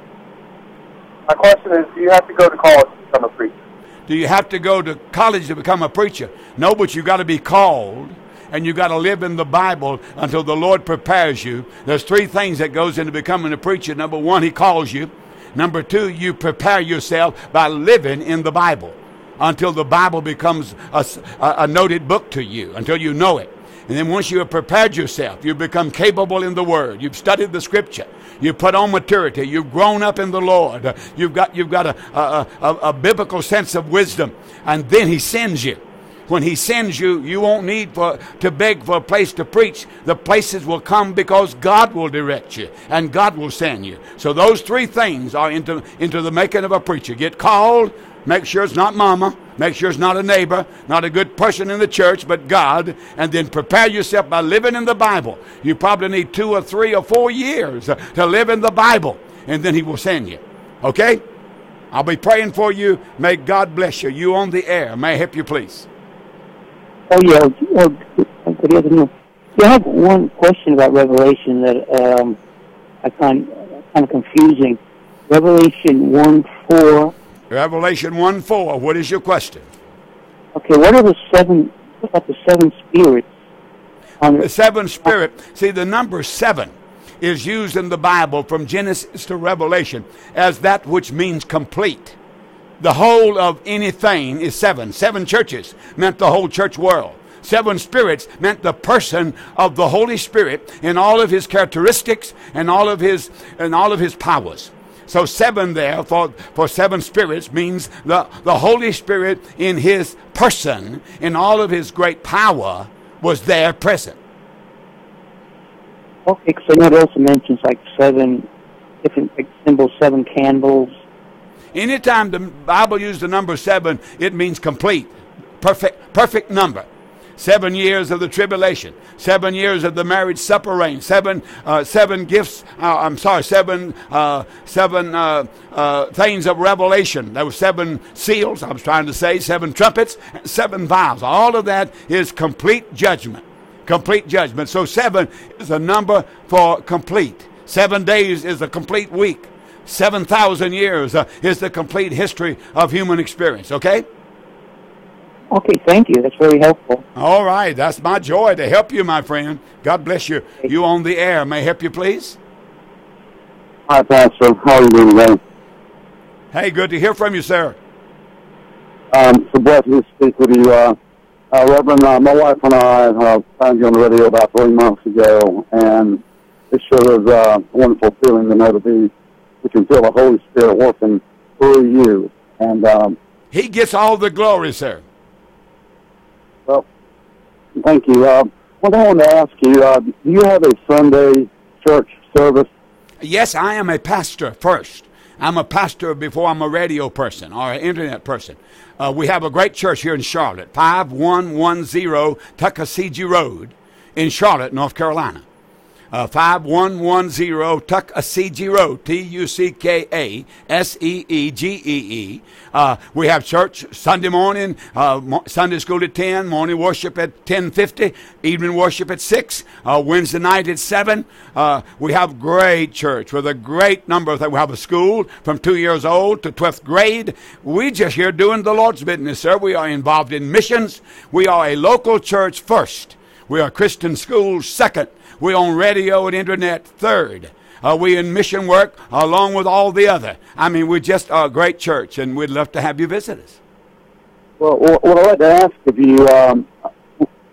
My question is, do you have to go to college to become a preacher? Do you have to go to college to become a preacher? No, but you got to be called, and you got to live in the Bible until the Lord prepares you. There's three things that goes into becoming a preacher. Number one, He calls you. Number two, you prepare yourself by living in the Bible until the Bible becomes a noted book to you, until you know it. And then once you have prepared yourself, you become capable in the Word. You've studied the Scripture. You put on maturity. You've grown up in the Lord. You've got a biblical sense of wisdom. And then He sends you. When He sends you, you won't need to beg for a place to preach. The places will come because God will direct you and God will send you. So those three things are into the making of a preacher. Get called. Make sure it's not mama. Make sure it's not a neighbor, not a good person in the church, but God. And then prepare yourself by living in the Bible. You probably need 2 or 3 or 4 years to live in the Bible. And then He will send you. Okay? I'll be praying for you. May God bless you. You on the air. May I help you, please? Oh, yeah. Good evening. I have one question about Revelation that I find kind of confusing. Revelation 1:4. Revelation 1:4. What is your question? Okay, what about the seven spirits? The seven spirit. See, the number 7 is used in the Bible from Genesis to Revelation as that which means complete. The whole of anything is 7. 7 churches meant the whole church world. 7 spirits meant the person of the Holy Spirit in all of His characteristics and all of His powers. So 7 there for 7 spirits means the Holy Spirit in His person, in all of His great power, was there present. Okay, because I know it also mentions like 7 different symbols, 7 candles. Anytime the Bible uses the number 7, it means complete, perfect number. 7 years of the tribulation, 7 years of the marriage supper reign, 7 gifts. 7 things of revelation. There were 7 seals. I was trying to say 7 trumpets, 7 vials. All of that is complete judgment. Complete judgment. So 7 is a number for complete. 7 days is a complete week. 7,000 years is the complete history of human experience. Okay? Okay, thank you. That's very helpful. All right. That's my joy to help you, my friend. God bless you. You on the air. May I help you, please? Hi, Pastor. How are you doing today? Hey, good to hear from you, sir. So blessed to speak with you. Reverend, my wife and I found you on the radio about 3 months ago, and it sure is a wonderful feeling to know that we can feel the Holy Spirit working through you. And He gets all the glory, sir. Well, thank you. What I wanted to ask you, do you have a Sunday church service? Yes, I am a pastor first. I'm a pastor before I'm a radio person or an internet person. We have a great church here in Charlotte, 5110 Tuckasegee Road in Charlotte, North Carolina. 5110 Tuckasegee Road, Tuckaseegee. We have church Sunday morning, Sunday school at 10, morning worship at 10:50, evening worship at 6, Wednesday night at 7. We have great church with a great number of things. We have a school from 2 years old to 12th grade. We just here doing the Lord's business, sir. We are involved in missions. We are a local church first. We are Christian schools second. We on radio and internet third. We in mission work along with all the other. I mean, we're just a great church, and we'd love to have you visit us. Well, what I'd like to ask of you,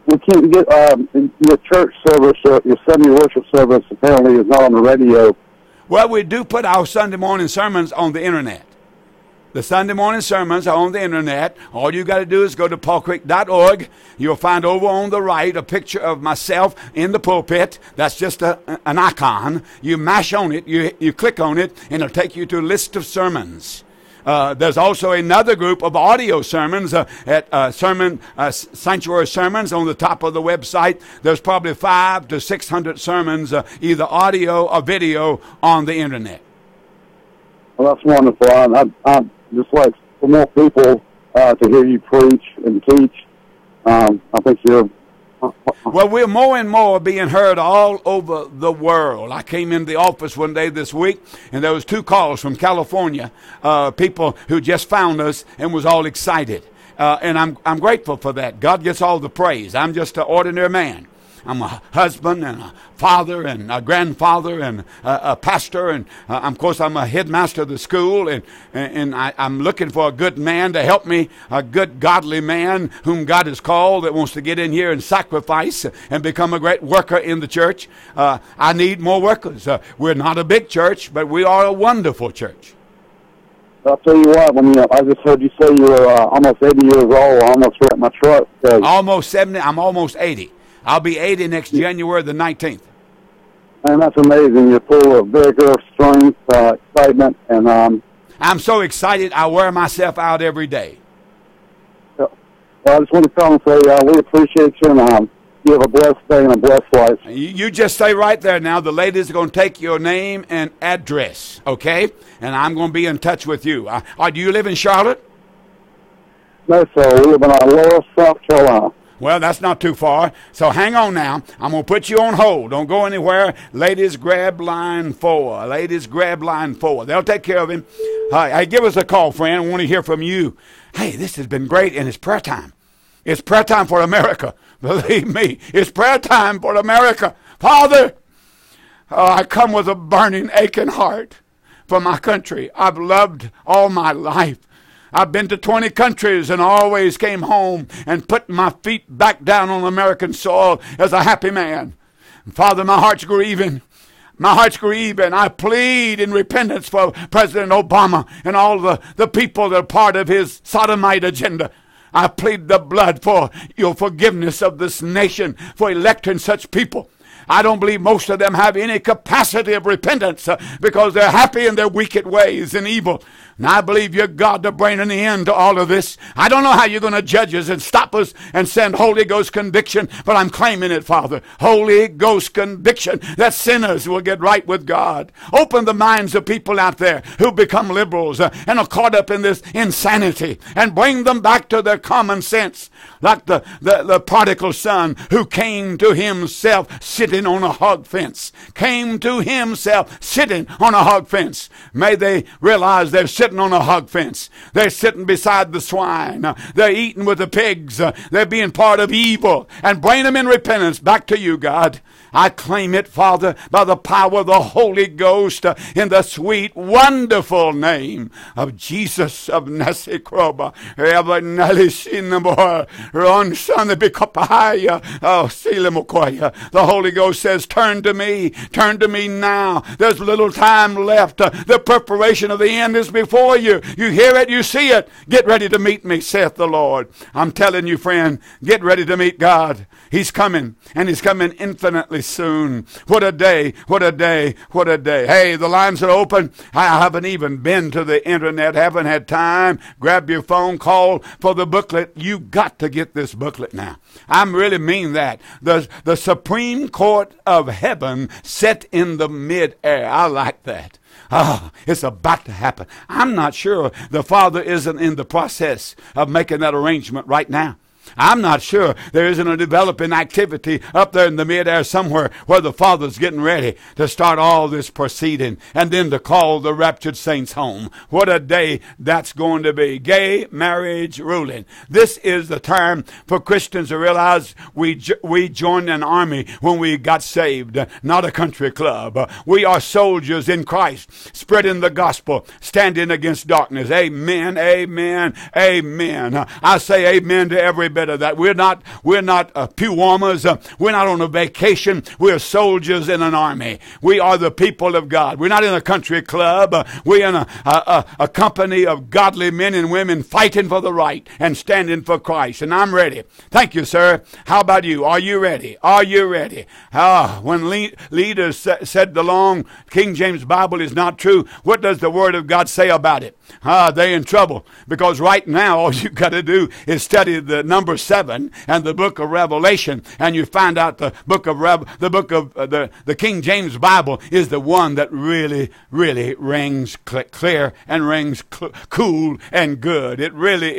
we can't get your church service, your Sunday worship service apparently is not on the radio. Well, we do put our Sunday morning sermons on the internet. The Sunday morning sermons are on the internet. All you got to do is go to paulcreek.org. You'll find over on the right a picture of myself in the pulpit. That's just an icon. You mash on it, you click on it, and it'll take you to a list of sermons. There's also another group of audio sermons at Sanctuary Sermons on the top of the website. There's probably 500 to 600 sermons, either audio or video, on the internet. Well, that's wonderful. I just like for more people to hear you preach and teach. I think you're... Well, we're more and more being heard all over the world. I came in the office one day this week, and there was 2 calls from California, people who just found us and was all excited. And I'm grateful for that. God gets all the praise. I'm just an ordinary man. I'm a husband and a father and a grandfather and a pastor, and of course I'm a headmaster of the school, and I'm looking for a good man to help me, a good godly man whom God has called that wants to get in here and sacrifice and become a great worker in the church. I need more workers. We're not a big church, but we are a wonderful church. I'll tell you what, I just heard you say you were almost 80 years old. I almost wrecked my truck. Almost 70. I'm almost 80. I'll be 80 next January the 19th. And that's amazing. You're full of vigor, strength, excitement, and I'm so excited I wear myself out every day. Well, I just want to come and say we appreciate you, and you have a blessed day and a blessed life. You just stay right there now. The ladies are going to take your name and address, okay? And I'm going to be in touch with you. Do you live in Charlotte? No, sir. We live in Laurel, South Carolina. Well, that's not too far. So hang on now. I'm going to put you on hold. Don't go anywhere. Ladies, grab line 4. Ladies, grab line 4. They'll take care of him. Hey, give us a call, friend. I want to hear from you. Hey, this has been great, and it's prayer time. It's prayer time for America. Believe me, it's prayer time for America. Father, I come with a burning, aching heart for my country. I've loved all my life. I've been to 20 countries and always came home and put my feet back down on American soil as a happy man. Father, my heart's grieving. My heart's grieving. I plead in repentance for President Obama and all the people that are part of his sodomite agenda. I plead the blood for your forgiveness of this nation for electing such people. I don't believe most of them have any capacity of repentance because they're happy in their wicked ways and evil. And I believe you're God to bring an end to all of this. I don't know how you're going to judge us and stop us and send Holy Ghost conviction, but I'm claiming it, Father. Holy Ghost conviction that sinners will get right with God. Open the minds of people out there who become liberals and are caught up in this insanity, and bring them back to their common sense, like the prodigal son who came to himself sitting on a hog fence. Came to himself sitting on a hog fence. May they realize they're sitting on a hog fence. They're sitting beside the swine. They're eating with the pigs. They're being part of evil. And bring them in repentance back to you, God. I claim it, Father, by the power of the Holy Ghost, in the sweet, wonderful name of Jesus of Nazareth. The Holy Ghost says, turn to me now. There's little time left. The preparation of the end is before you. You hear it, you see it. Get ready to meet me, saith the Lord. I'm telling you, friend, get ready to meet God. He's coming, and he's coming infinitely soon. What a day, what a day, what a day. Hey, the lines are open. I haven't even been to the internet, haven't had time. Grab your phone, call for the booklet. You got to get this booklet now. I really mean that. The Supreme Court of Heaven set in the mid-air. I like that. Oh, it's about to happen. I'm not sure the Father isn't in the process of making that arrangement right now. I'm not sure there isn't a developing activity up there in the midair somewhere where the Father's getting ready to start all this proceeding and then to call the raptured saints home. What a day that's going to be. Gay marriage ruling. This is the time for Christians to realize we joined an army when we got saved, not a country club. We are soldiers in Christ, spreading the gospel, standing against darkness. Amen, amen, amen. I say amen to every bit of that. We're not pew warmers. We're not on a vacation. We're soldiers in an army. We are the people of God. We're not in a country club. We're in a company of godly men and women fighting for the right and standing for Christ. And I'm ready. Thank you, sir. How about you? Are you ready? Are you ready? When leaders said the long King James Bible is not true, what does the Word of God say about it? They're in trouble, because right now all you got to do is study the number 7 and the book of Revelation, and you find out the King James Bible is the one that really rings clear and rings cool and good. It really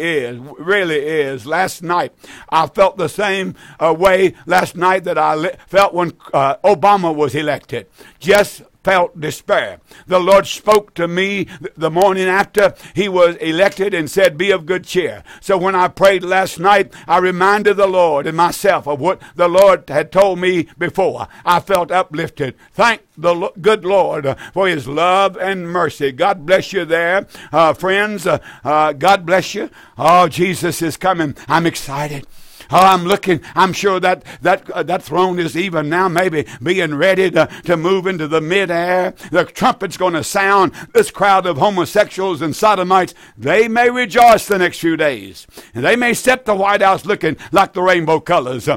is. Last night I felt the same way last night that I felt when Obama was elected. Just felt despair. The Lord spoke to me the morning after he was elected and said, be of good cheer. So when I prayed last night, I reminded the Lord and myself of what the Lord had told me before. I felt uplifted. Thank the good Lord for his love and mercy. God bless you there, friends. God bless you. Oh, Jesus is coming. I'm excited. I'm looking. I'm sure that throne is even now maybe being ready to move into the midair. The trumpet's going to sound. This crowd of homosexuals and sodomites, they may rejoice the next few days. And they may set the White House looking like the rainbow colors.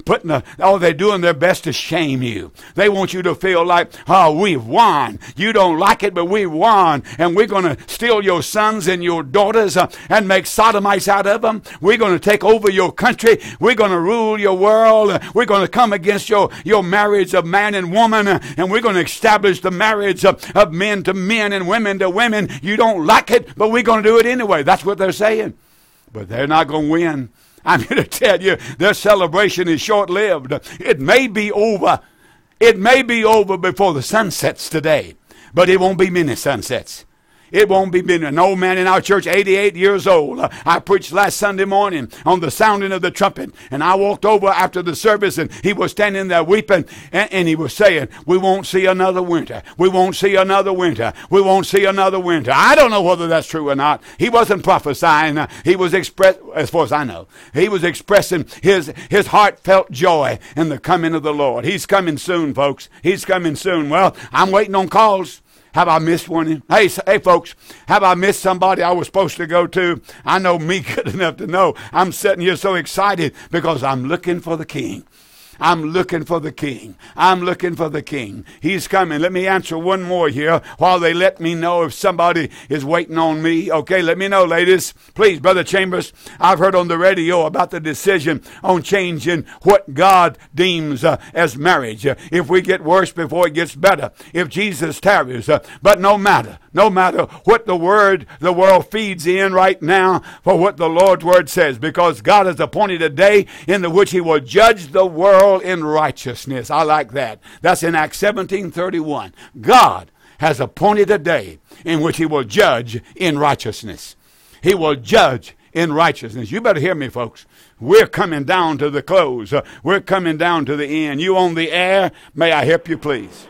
They're doing their best to shame you. They want you to feel like, we've won. You don't like it, but we won. And we're going to steal your sons and your daughters and make sodomites out of them. We're going to take over your country. We're going to rule your world. We're going to come against your marriage of man and woman. And we're going to establish the marriage of men to men and women to women. You don't like it, but we're going to do it anyway. That's what they're saying. But they're not going to win. I'm here to tell you, their celebration is short-lived. It may be over. It may be over before the sun sets today, but it won't be many sunsets. It won't be many. An old man in our church, 88 years old. I preached last Sunday morning on the sounding of the trumpet, and I walked over after the service, and he was standing there weeping, and he was saying, we won't see another winter. We won't see another winter. We won't see another winter. I don't know whether that's true or not. He wasn't prophesying. He was as far as I know, he was expressing his heartfelt joy in the coming of the Lord. He's coming soon, folks. He's coming soon. Well, I'm waiting on calls. Have I missed one? Hey, folks, have I missed somebody I was supposed to go to? I know me good enough to know I'm sitting here so excited because I'm looking for the King. I'm looking for the King. I'm looking for the King. He's coming. Let me answer one more here while they let me know if somebody is waiting on me. Okay, let me know, ladies. Please, Brother Chambers, I've heard on the radio about the decision on changing what God deems as marriage. If we get worse before it gets better. If Jesus tarries. But no matter what the world feeds in right now for what the Lord's word says, because God has appointed a day in which he will judge the world in righteousness. I like that. That's in Acts 17:31. God has appointed a day in which he will judge in righteousness. He will judge in righteousness. You better hear me, folks. We're coming down to the close. We're coming down to the end. You on the air? May I help you, please?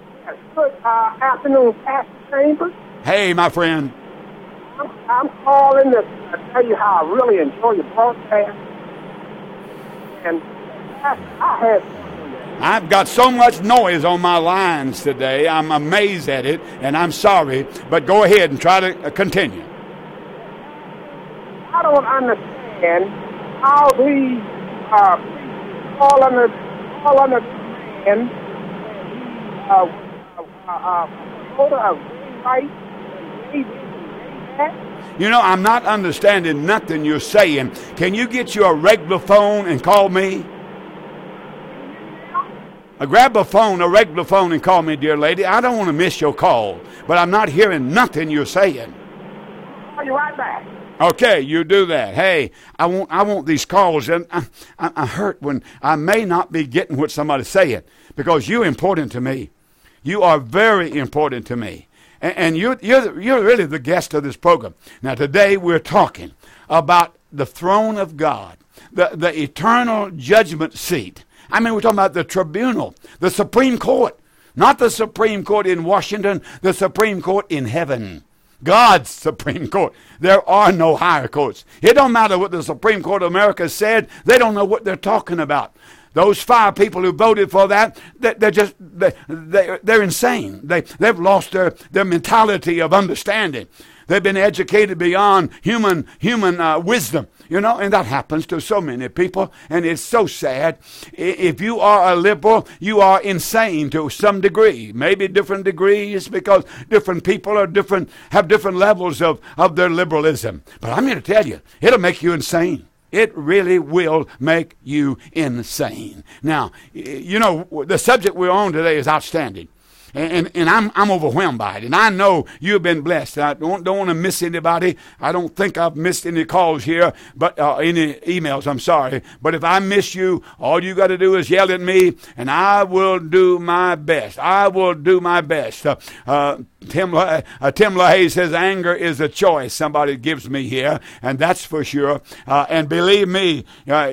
Good afternoon, Pastor Chambers. Hey, my friend. I'm calling to tell you how I really enjoy your broadcast. And I've got so much noise on my lines today. I'm amazed at it, and I'm sorry. But go ahead and try to continue. I don't understand how these fall under and right. You know, I'm not understanding nothing you're saying. Can you get you a regular phone and call me? Grab a regular phone, and call me, dear lady. I don't want to miss your call, but I'm not hearing nothing you're saying. I'll be right back. Okay, you do that. Hey, I want these calls, and I hurt when I may not be getting what somebody's saying, because you're important to me. You are very important to me, and you're really the guest of this program. Now, today we're talking about the throne of God, the eternal judgment seat. I mean, we're talking about the tribunal, the Supreme Court, not the Supreme Court in Washington, the Supreme Court in heaven. God's Supreme Court. There are no higher courts. It don't matter what the Supreme Court of America said. They don't know what they're talking about. Those 5 people who voted for that, they're insane. They've lost their mentality of understanding. They've been educated beyond human wisdom, and that happens to so many people, and it's so sad. If you are a liberal, you are insane to some degree, maybe different degrees, because different people have different levels of their liberalism. But I'm here to tell you, it'll make you insane. It really will make you insane. Now, the subject we're on today is outstanding. And I'm overwhelmed by it. And I know you've been blessed. I don't want to miss anybody. I don't think I've missed any calls here, but any emails, I'm sorry. But if I miss you, all you got to do is yell at me, and I will do my best. I will do my best. Tim LaHaye says anger is a choice somebody gives me here, and that's for sure. And believe me,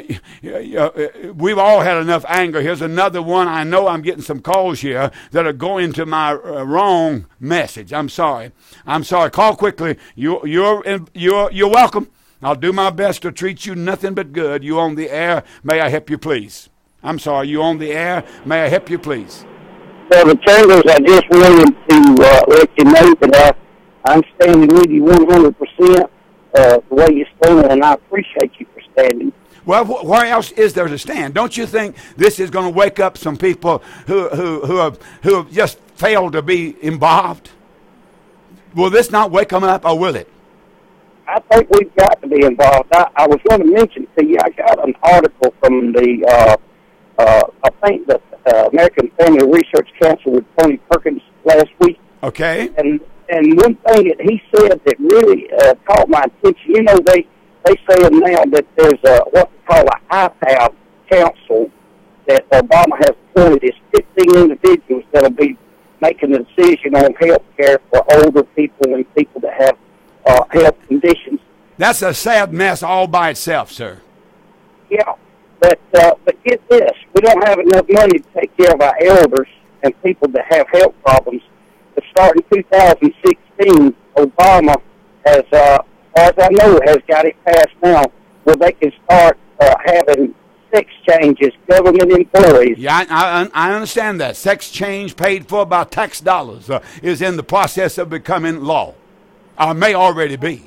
we've all had enough anger. Here's another one. I know I'm getting some calls here that are going to my wrong message. I'm sorry. Call quickly. You're welcome. I'll do my best to treat you nothing but good. You on the air? May I help you, please? I'm sorry. You on the air? May I help you, please? Brother Chambers, I just wanted to let you know that I'm standing with you 100%. The way you're standing, and I appreciate you for standing. Well, where else is there to stand? Don't you think this is going to wake up some people who have just failed to be involved? Will this not wake them up, or will it? I think we've got to be involved. I was going to mention to you, I got an article from the, I think the American Family Research Council with Tony Perkins last week. Okay. And one thing that he said that really caught my attention, they say now that there's what they call an IPAB council that Obama has appointed. It's 15 individuals that will be making the decision on health care for older people and people that have health conditions. That's a sad mess all by itself, sir. Yeah, but get this. We don't have enough money to take care of our elders and people that have health problems. But starting 2016, Obama has, as I know, has got it passed now where they can start having sex changes, government employees. Yeah, I understand that. Sex change paid for by tax dollars is in the process of becoming law. May already be.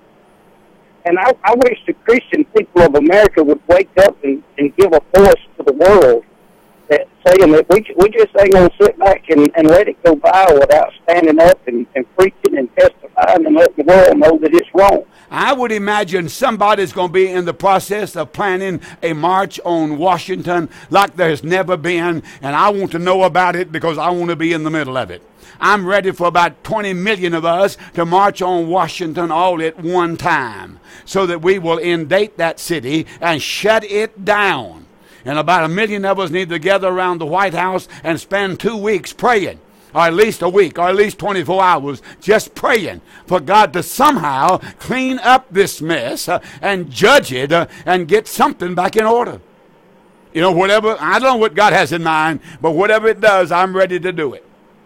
And I wish the Christian people of America would wake up and give a voice to the world, that saying that we just ain't going to sit back and let it go by without standing up and preaching and testifying and letting the world know that it's wrong. I would imagine somebody's going to be in the process of planning a march on Washington like there's never been, and I want to know about it because I want to be in the middle of it. I'm ready for about 20 million of us to march on Washington all at one time so that we will indate that city and shut it down. And about 1 million of us need to gather around the White House and spend 2 weeks praying, or at least a week, or at least 24 hours, just praying for God to somehow clean up this mess and judge it and get something back in order. Whatever, I don't know what God has in mind, but whatever it does, I'm ready to do it.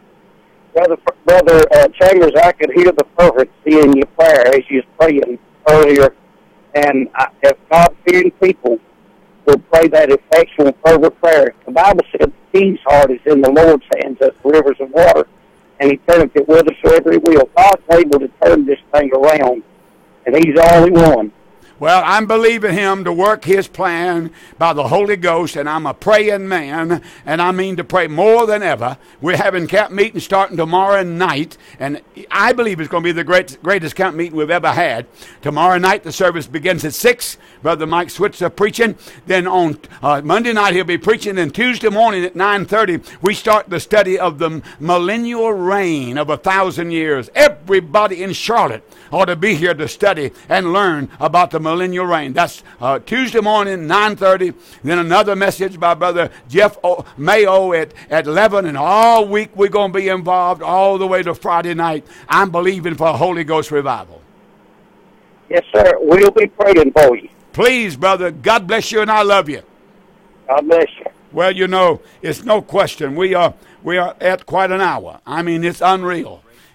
Brother Chambers, I could hear the fervency in your prayer as you was praying earlier. And if God-fearing people will pray that effectual fervent prayer, the Bible said the king's heart is in the Lord's hands as rivers of water, and he turneth it whithersoever he will. God's able to turn this thing around, and he's the only one. Well, I'm believing him to work his plan by the Holy Ghost, and I'm a praying man, and I mean to pray more than ever. We're having camp meeting starting tomorrow night, and I believe it's going to be the greatest camp meeting we've ever had. Tomorrow night, the service begins at 6. Brother Mike Switzer preaching. Then on Monday night, he'll be preaching. And Tuesday morning at 9:30, we start the study of the millennial reign of 1,000 years. Everybody in Charlotte ought to be here to study and learn about the millennial reign. That's Tuesday morning, 9:30. Then another message by Brother Jeff Mayo at 11. And all week we're going to be involved all the way to Friday night. I'm believing for a Holy Ghost revival. Yes, sir. We'll be praying for you. Please, brother. God bless you, and I love you. God bless you. Well, it's no question. We are at quite an hour. I mean, it's unreal.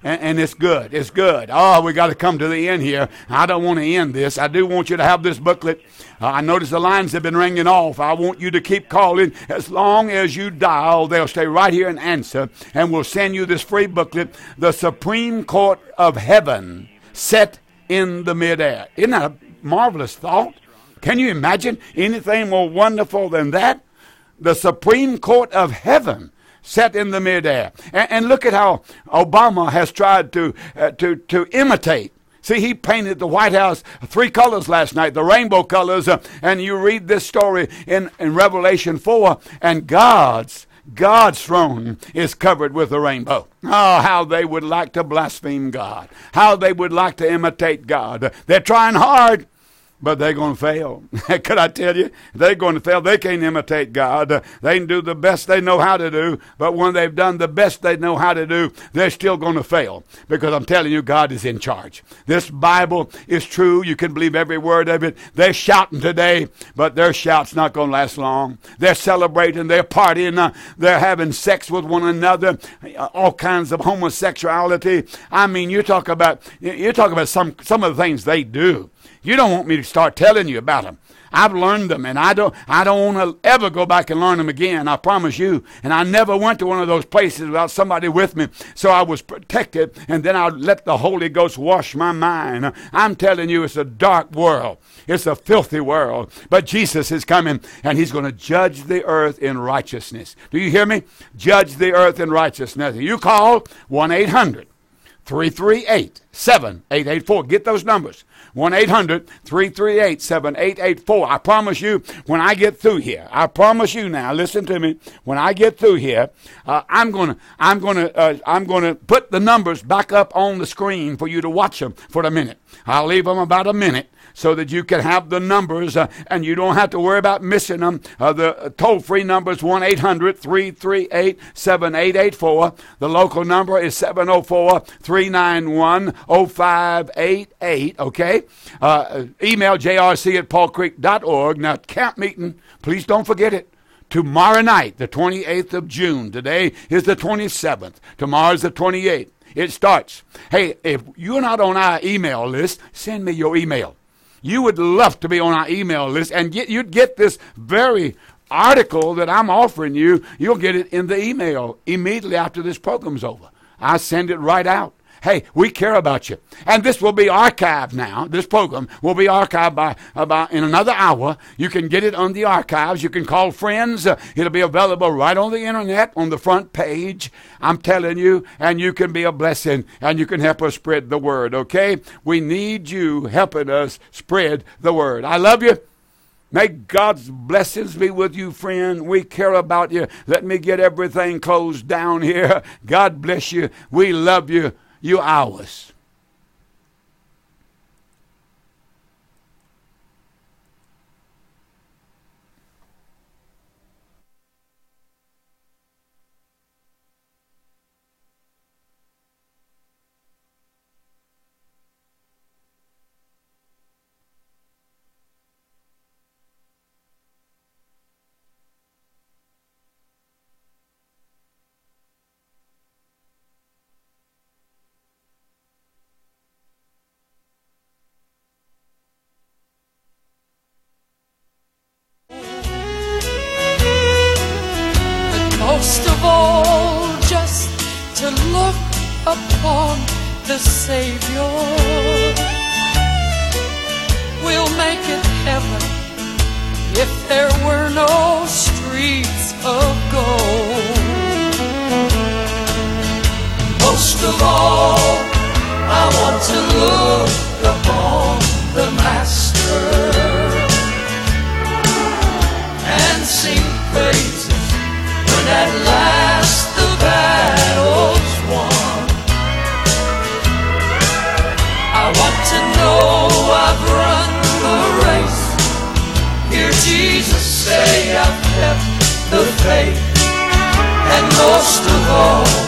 And it's good. It's good. Oh, we got to come to the end here. I don't want to end this. I do want you to have this booklet. I notice the lines have been ringing off. I want you to keep calling. As long as you dial, they'll stay right here and answer. And we'll send you this free booklet, The Supreme Court of Heaven Set in the Midair. Isn't that a marvelous thought? Can you imagine anything more wonderful than that? The Supreme Court of Heaven set in the midair. And look at how Obama has tried to imitate. See, he painted the White House 3 colors last night, the rainbow colors. And you read this story in Revelation 4, and God's throne is covered with a rainbow. Oh, how they would like to blaspheme God. How they would like to imitate God. They're trying hard, but they're going to fail. Could I tell you? They're going to fail. They can't imitate God. They can do the best they know how to do, but when they've done the best they know how to do, they're still going to fail, because I'm telling you, God is in charge. This Bible is true. You can believe every word of it. They're shouting today, but their shout's not going to last long. They're celebrating. They're partying. They're having sex with one another. All kinds of homosexuality. I mean, you talk about some of the things they do. You don't want me to start telling you about them. I've learned them, and I don't want to ever go back and learn them again, I promise you. And I never went to one of those places without somebody with me, so I was protected, and then I let the Holy Ghost wash my mind. I'm telling you, it's a dark world. It's a filthy world. But Jesus is coming, and he's going to judge the earth in righteousness. Do you hear me? Judge the earth in righteousness. You call 1-800-338-7884. Get those numbers. 1-800-338-7884. I promise you, when I get through here, I promise you now, listen to me, when I get through here, I'm gonna put the numbers back up on the screen for you to watch them for a minute. I'll leave them about a minute so that you can have the numbers, and you don't have to worry about missing them. The toll-free number is 1-800-338-7884. The local number is 704-391-0588, okay? Email jrc@paulcreek.org. Now, camp meeting, please don't forget it. Tomorrow night, the 28th of June. Today is the 27th. Tomorrow's the 28th. It starts. Hey, if you're not on our email list, send me your email. You would love to be on our email list, and you'd get this very article that I'm offering you. You'll get it in the email immediately after this program's over. I send it right out. Hey, we care about you. And this will be archived now. This program will be archived by about in another hour. You can get it on the archives. You can call friends. It'll be available right on the internet on the front page. I'm telling you, and you can be a blessing, and you can help us spread the word, okay? We need you helping us spread the word. I love you. May God's blessings be with you, friend. We care about you. Let me get everything closed down here. God bless you. We love you. You're ours. Most of all, just to look upon the Savior will make it heaven if there were no streets of gold. Most of all, I want to look upon the Master and sing praises when at last the battle's won. I want to know I've run the race. Hear Jesus say I've kept the faith. And most of all,